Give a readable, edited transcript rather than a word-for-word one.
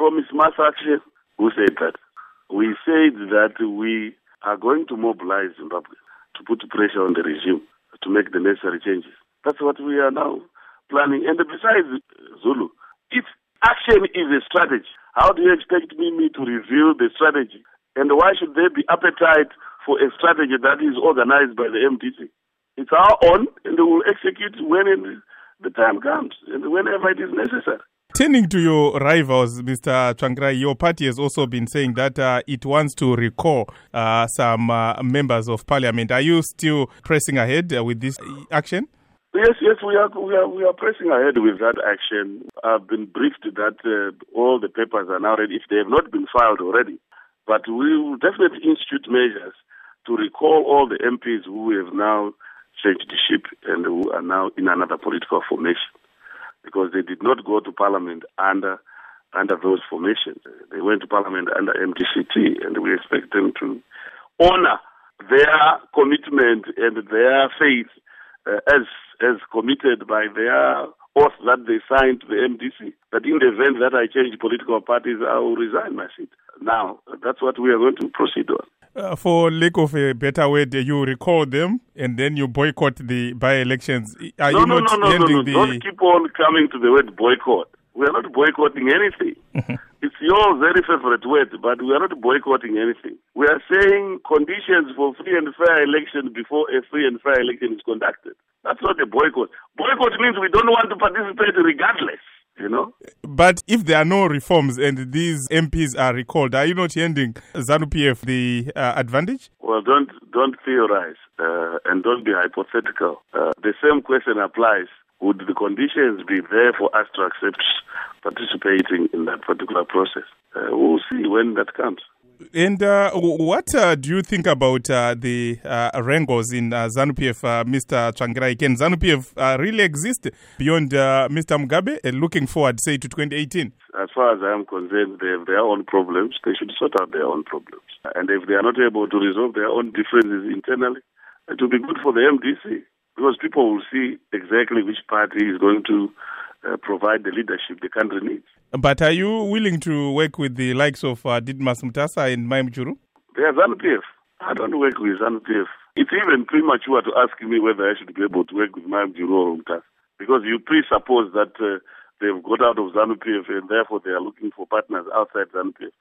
promise mass action? Who said that? We said that we are going to mobilize Zimbabwe to put pressure on the regime to make the necessary changes. That's what we are now planning. And besides, Zulu, if action is a strategy, how do you expect me to reveal the strategy? And why should there be appetite for a strategy that is organized by the MDC? It's our own, and we will execute when the time comes and whenever it is necessary. Turning to your rivals, Mr. Tsvangirai, your party has also been saying that it wants to recall some members of parliament. Are you still pressing ahead with this action? Yes, we are pressing ahead with that action. I've been briefed that all the papers are now ready, if they have not been filed already. But we will definitely institute measures to recall all the MPs who have now changed the ship and who are now in another political formation, because they did not go to parliament under those formations. They went to parliament under MDCT, and we expect them to honor their commitment and their faith as committed by their oath that they signed to the MDC, that in the event that I change political parties, I will resign my seat. Now, that's what we are going to proceed on. For lack of a better word, you recall them and then you boycott the by-elections. No. Don't keep on coming to the word boycott. We are not boycotting anything. It's your very favorite word, but we are not boycotting anything. We are saying conditions for free and fair election before a free and fair election is conducted. That's not a boycott. Boycott means we don't want to participate regardless, you know. But if there are no reforms and these MPs are recalled, are you not handing ZANU-PF the advantage? Well, don't theorize and don't be hypothetical. The same question applies. Would the conditions be there for us to accept participating in that particular process? We'll see when that comes. And what do you think about the wrangles in ZANU-PF, Mr. Tsvangirai? Can ZANU-PF really exist beyond Mr. Mugabe, looking forward, say, to 2018? As far as I am concerned, they have their own problems. They should sort out their own problems. And if they are not able to resolve their own differences internally, it will be good for the MDC, because people will see exactly which party is going to provide the leadership the country needs. But are you willing to work with the likes of Didmus Mutasa and Mai Mchuru? They are ZANU-PF. I don't work with ZANU-PF. It's even premature to ask me whether I should be able to work with Mai Mchuru or Mutasa, because you presuppose that they've got out of ZANU-PF and therefore they are looking for partners outside ZANU-PF.